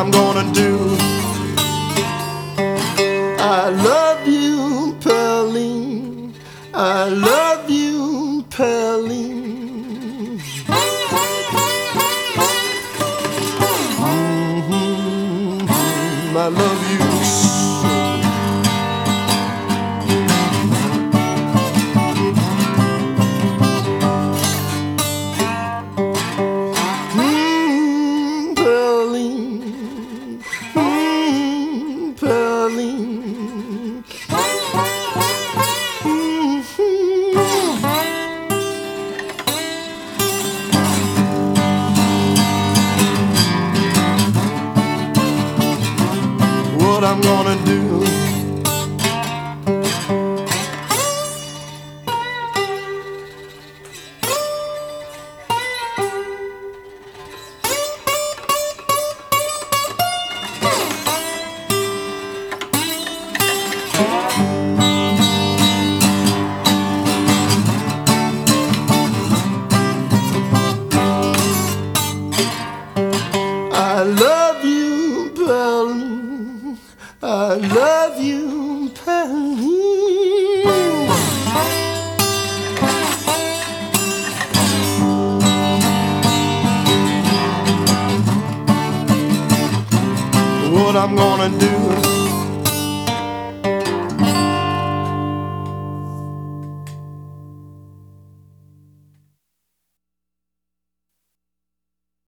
I'm gonna do. I love you, Pearline. I love you, Pearline. I love you so. Pearline, Pearline. What I'm gonna do. I love you, Pearline. I love you, Pearline. What I'm gonna do.